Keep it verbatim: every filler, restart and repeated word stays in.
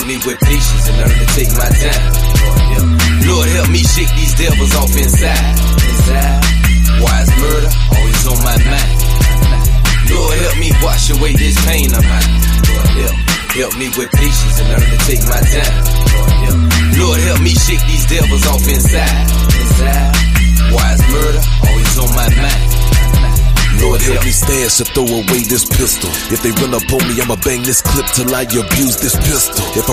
help me with patience and learn to take my time. Lord, help me shake these devils off inside. Inside. Why is murder always on my mind? Lord, help me wash away this pain of mine. Lord, help, help me with patience and learn to take my time. Lord, help, Lord, help me shake these devils off inside. Inside. Why is murder always on my mind? Lord, help me stash or throw away this pistol. If they run up on me, I'ma bang this clip till I abuse this pistol. If I